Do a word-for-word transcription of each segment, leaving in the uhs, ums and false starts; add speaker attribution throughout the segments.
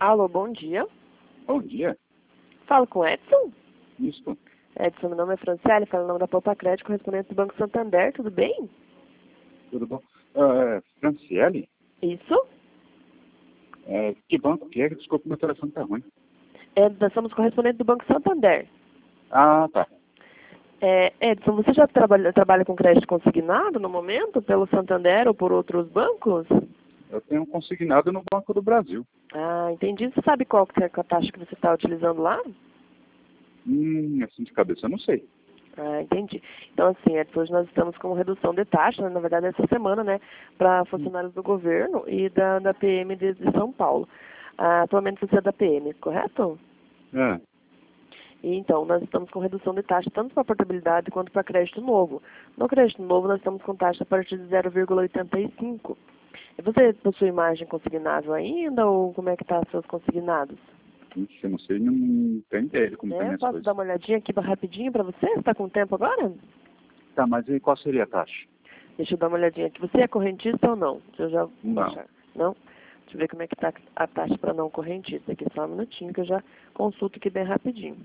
Speaker 1: Alô, bom dia.
Speaker 2: Bom dia.
Speaker 1: Falo com Edson?
Speaker 2: Isso.
Speaker 1: Edson, meu nome é Franciele, falo em nome da Poupa Crédito, correspondente do Banco Santander, tudo bem?
Speaker 2: Tudo bom? Uh, Franciele?
Speaker 1: Isso?
Speaker 2: É, que banco que é? Desculpa, meu telefone tá ruim.
Speaker 1: É, nós somos correspondentes do Banco Santander.
Speaker 2: Ah, tá.
Speaker 1: É, Edson, você já trabalha, trabalha com crédito consignado no momento, pelo Santander ou por outros bancos?
Speaker 2: Eu tenho um consignado no Banco do Brasil.
Speaker 1: Ah, entendi. Você sabe qual que é a taxa que você está utilizando lá?
Speaker 2: Hum, assim de cabeça eu não sei.
Speaker 1: Ah, entendi. Então, assim, Edson, hoje nós estamos com redução de taxa, né, na verdade, essa semana, né, para funcionários do governo e da, da P M de, de São Paulo. Ah, atualmente você é da P M, correto?
Speaker 2: É.
Speaker 1: E, então, nós estamos com redução de taxa tanto para portabilidade quanto para crédito novo. No crédito novo, nós estamos com taxa a partir de zero vírgula oitenta e cinco. E você possui margem consignável ainda ou como é que está seus consignados?
Speaker 2: Ixi, eu não sei, não tenho ideia de como tem
Speaker 1: É,
Speaker 2: as
Speaker 1: posso
Speaker 2: coisas.
Speaker 1: dar uma olhadinha aqui rapidinho para você? Você está com tempo agora?
Speaker 2: Tá, mas e qual seria a taxa?
Speaker 1: Deixa eu dar uma olhadinha aqui. Você é correntista ou não? Deixa eu já vou
Speaker 2: Não.
Speaker 1: achar. Não? Deixa eu ver como é que está a taxa para não correntista. Aqui só um minutinho que eu já consulto aqui bem rapidinho.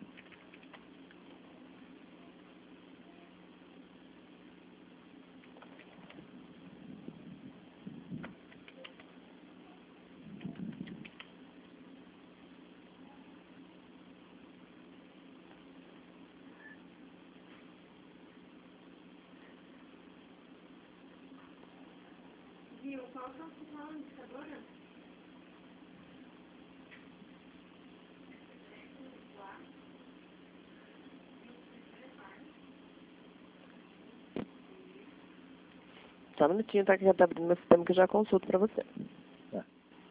Speaker 1: Só um minutinho, tá? Que já está abrindo meu sistema que eu já consulto para você.
Speaker 2: Tá.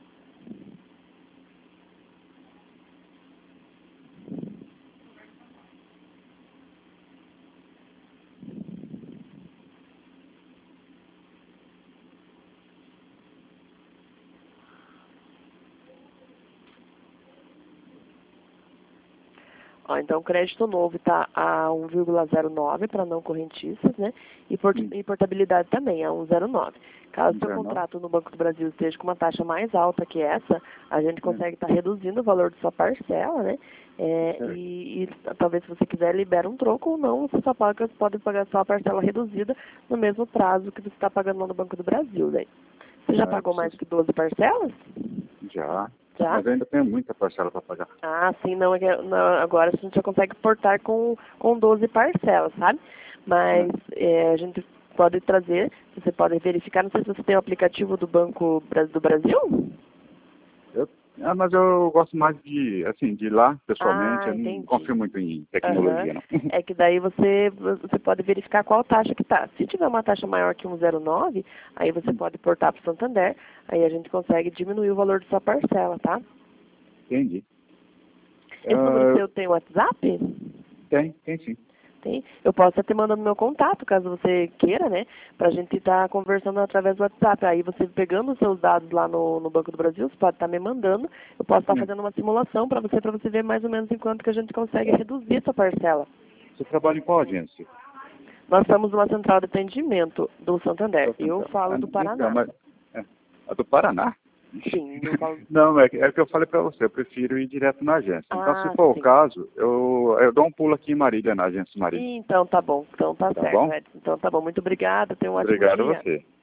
Speaker 1: Ó, então, o crédito novo está a um vírgula zero nove para não correntistas, né? E, port
Speaker 2: Hum.
Speaker 1: e portabilidade também, a um vírgula zero nove. Caso o seu
Speaker 2: zero nove?
Speaker 1: contrato no Banco do Brasil esteja com uma taxa mais alta que essa, a gente consegue estar tá reduzindo o valor de sua parcela, né? É, e, e talvez se você quiser, libera um troco ou não, você só paga, pode pagar só a parcela reduzida no mesmo prazo que você está pagando lá no Banco do Brasil, né? Você já
Speaker 2: Ah,
Speaker 1: pagou mais
Speaker 2: preciso...
Speaker 1: que doze parcelas?
Speaker 2: Já.
Speaker 1: Já?
Speaker 2: Mas ainda tenho muita parcela para pagar.
Speaker 1: Ah, sim, não, é que- não, agora a gente já consegue portar com, com doze parcelas, sabe? Mas é, a gente pode trazer, você pode verificar, não sei se você tem o aplicativo do Banco Bra- do Brasil?
Speaker 2: Eu... Ah, mas eu gosto mais de, assim, de ir lá, pessoalmente.
Speaker 1: Ah,
Speaker 2: Eu não confio
Speaker 1: entendi.
Speaker 2: muito em
Speaker 1: Aham.
Speaker 2: tecnologia, não.
Speaker 1: É que daí você, você pode verificar qual taxa que tá. Se tiver uma taxa maior que um vírgula zero nove, aí você pode portar para o Santander, aí a gente consegue diminuir o valor de sua parcela, tá?
Speaker 2: Entendi.
Speaker 1: Esse número
Speaker 2: Uh,
Speaker 1: seu tem WhatsApp?
Speaker 2: tem, tem sim.
Speaker 1: Tem. Eu posso estar te mandando meu contato, caso você queira, né? Pra gente estar conversando através do WhatsApp. Aí você pegando os seus dados lá no, no Banco do Brasil, você pode estar me mandando. Eu posso estar
Speaker 2: É.
Speaker 1: fazendo uma simulação para você, para você ver mais ou menos em quanto que a gente consegue reduzir essa parcela.
Speaker 2: Você trabalha em qual agência?
Speaker 1: Nós estamos numa central de atendimento do Santander. Eu falo
Speaker 2: Ah,
Speaker 1: do
Speaker 2: legal,
Speaker 1: Paraná.
Speaker 2: mas... É. A do Paraná?
Speaker 1: Sim, eu falo...
Speaker 2: Não, é que, é que eu falei para você, eu prefiro ir direto na agência. Então,
Speaker 1: Ah,
Speaker 2: se for
Speaker 1: sim.
Speaker 2: o caso, eu, eu dou um pulo aqui em Marília, na agência Marília.
Speaker 1: Então tá bom, então tá
Speaker 2: Tá
Speaker 1: certo,
Speaker 2: bom?
Speaker 1: Edson. Então tá bom, muito obrigada, tenha um ótimo
Speaker 2: Obrigado a
Speaker 1: dia.
Speaker 2: você.